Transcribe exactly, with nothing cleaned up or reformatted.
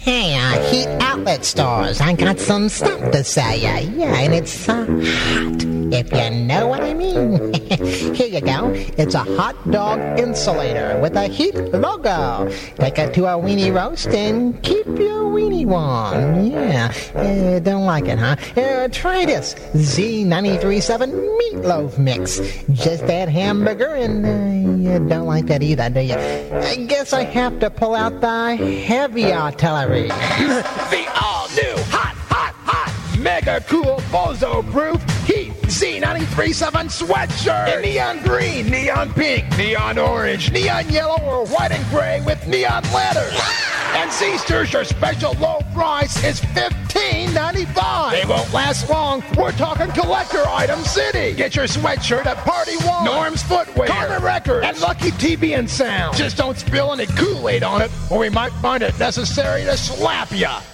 Hey, uh, Heat Outlet Stores. I got some stuff to sell ya. Yeah, and it's uh, hot, if you know what I mean. Here you go. It's a hot dog insulator with a Heat logo. Take it to a weenie roast and keep your weenie warm. Yeah, uh, don't like it, huh? Uh, try this Z ninety-three point seven meatloaf mix. Just add hamburger and uh, you don't like that either, do you? I guess I have to pull out the heavy artillery. The all-new hot, hot, hot, mega cool, bozo-proof Heat Z ninety-three point seven sweatshirt. In neon green, neon pink, neon orange, neon yellow, or white and gray with neon letters. And Z-Sters, your special low price is fifteen ninety-five. They won't last long. We're talking collector item city. Get your sweatshirt at Party One, Norm's Footwear, Carter Records, and Lucky T V and Sound. Just don't spill any Kool-Aid on it, or we might find it necessary to slap ya.